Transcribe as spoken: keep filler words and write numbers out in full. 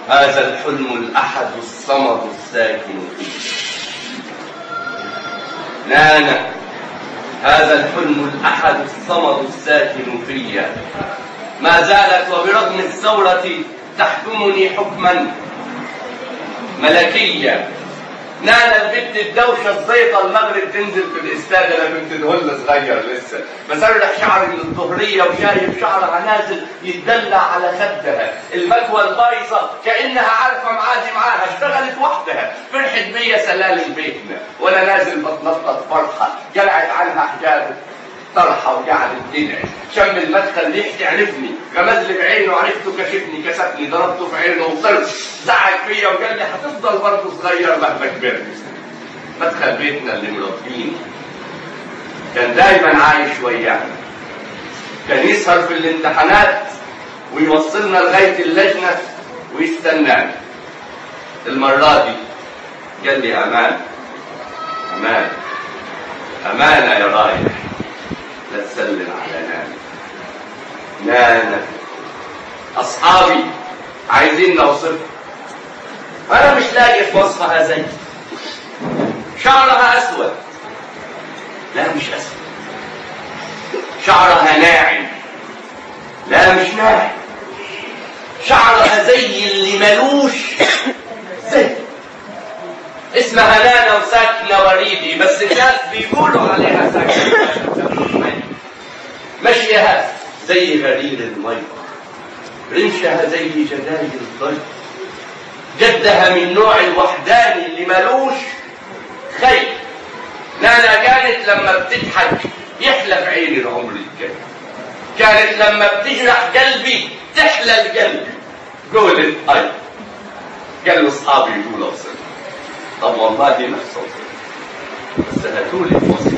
هذا الحلم الأحد الصمد الساكن فيه. نانا هذا الحلم الأحد الصمد الساكن فيا، ما زالت وبرغم الثورة تحكمني حكما ملكيا. نانا البنت الدوشة الزيطة المغرب تنزل في الاستاد، انا كنت دهل صغير لسه بسرح شعري من الظهرية وشايف شعرها نازل يتدلع على خدها، المكوى البايظة كأنها عارفة معادي معاها، اشتغلت وحدها، فرحت بيا سلالم بيتنا وانا نازل بتنطط فرحة، قلعت عنها حجاب طرحة وقعدت تدعي، شم المدخل ريحتي عرفني، غمز لي بعينه عرفته كشفني كسفني، ضربته في عينه وطرت، زعق فيا وقال لي هتفضل برضه صغير مهما كبرت. مدخل بيتنا اللي مربيني كان دايما عايش ويانا، كان يسهر في الامتحانات ويوصلنا لغاية اللجنة ويستناني. المرة دي قال لي أمان أمان أمانة يا رايح، لا تسلم على نانا. نانا أصحابي عايزين نوصفها، أنا مش لاقي في وصفها زي شعرها أسود، لا مش أسود، شعرها ناعم، لا مش ناعم، شعرها زي اللي ملوش زي. اسمها نانا وساكنة وريدي، بس الناس بيقولوا عليها ساكنة. مشيها زي غرير المي، رمشها زي جدايل الضي، جدها من نوع الوحداني اللي ملوش خير. نانا كانت لما بتضحك يحلى في عيني العمر الجاي، كانت لما بتجرح قلبي تحلى القلب. قولت اي قال له اصحابي يقولوا اوصل، طب والله نفس اوصل، بس هاتولي